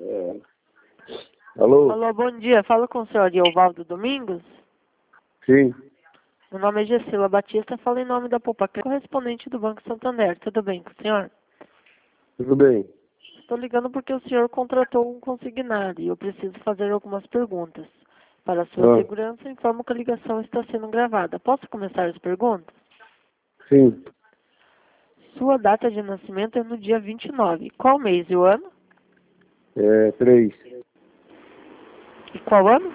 Alô? Alô, bom dia. Falo com o senhor Ariovaldo Domingos. Sim, Meu nome é Gessila Batista, falo em nome da Poupa, correspondente do Banco Santander. Tudo bem com o senhor? tudo bem. Estou ligando porque o senhor contratou um consignado e eu preciso fazer algumas perguntas. Para a sua segurança, informo que a ligação está sendo gravada. Posso começar as perguntas? Sim, Sua data de nascimento é no dia 29. Qual mês e o ano? 3, E qual ano?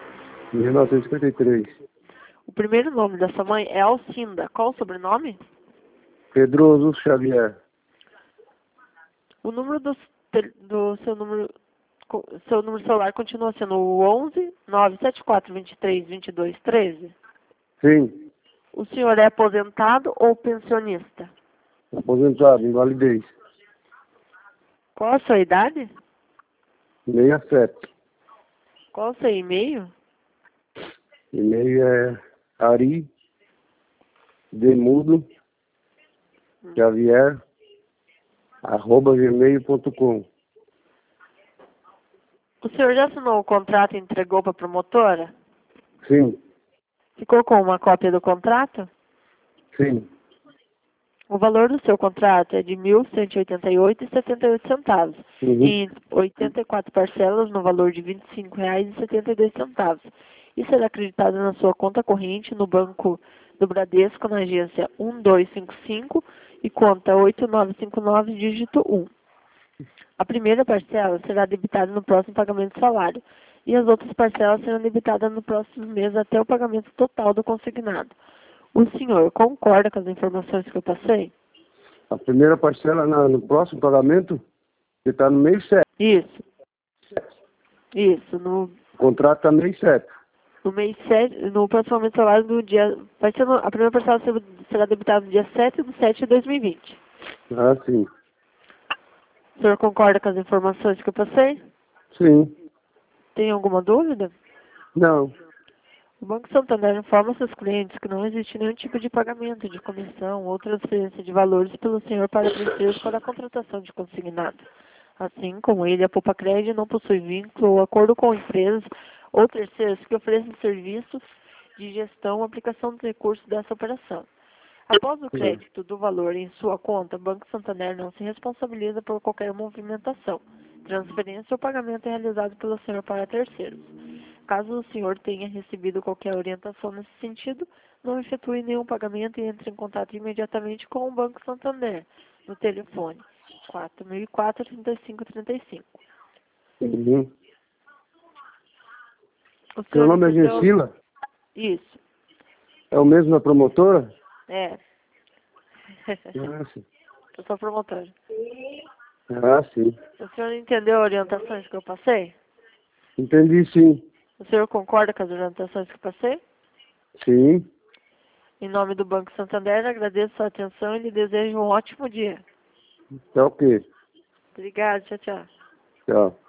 1953. O primeiro nome da sua mãe é Alcinda. Qual o sobrenome? Pedroso Xavier. O número do seu número celular continua sendo o 11 974 23 22 13? Sim, O senhor é aposentado ou pensionista? aposentado, invalidez. Qual a sua idade? 67. Qual o seu e-mail? E-mail é Ari Demudo Xavier @gmail.com. O senhor já assinou o contrato e entregou para a promotora? Sim, Ficou com uma cópia do contrato? sim. O valor do seu contrato é de R$ 1.188,78 Uhum. em 84 parcelas no valor de R$ 25,72 e será acreditado na sua conta corrente no Banco do Bradesco na agência 1255 e conta 8959 dígito 1. A primeira parcela será debitada no próximo pagamento do salário e as outras parcelas serão debitadas no próximo mês até o pagamento total do consignado. O senhor concorda com as informações que eu passei? A primeira parcela no próximo pagamento, que está no mês 7. Isso. Isso. No O contrato está no mês 7. mês 7, no próximo pagamento do salário do dia. A primeira parcela será debitada no dia 7/7/2020. Ah, sim. O senhor concorda com as informações que eu passei? Sim. Tem alguma dúvida? Não. O Banco Santander informa seus clientes que não existe nenhum tipo de pagamento de comissão ou transferência de valores pelo senhor para terceiros para a contratação de consignado. Assim como ele, a Poupa-Cred não possui vínculo ou acordo com empresas ou terceiros que ofereçam serviços de gestão ou aplicação dos recursos dessa operação. Após o crédito do valor em sua conta, o Banco Santander não se responsabiliza por qualquer movimentação, transferência ou pagamento realizado pelo senhor para terceiros. Caso o senhor tenha recebido qualquer orientação nesse sentido, não efetue nenhum pagamento e entre em contato imediatamente com o Banco Santander, no telefone 4004-3535. Uhum. O Seu senhor nome é entendeu? Gessila? Isso, É o mesmo da promotora? é. Ah, sim. Eu sou promotora. Ah, sim. O senhor entendeu as orientações que eu passei? Entendi, sim. O senhor concorda com as orientações que eu passei? Sim. Em nome do Banco Santander, agradeço a sua atenção e lhe desejo um ótimo dia. Tá ok. Obrigada, tchau, tchau. Tchau.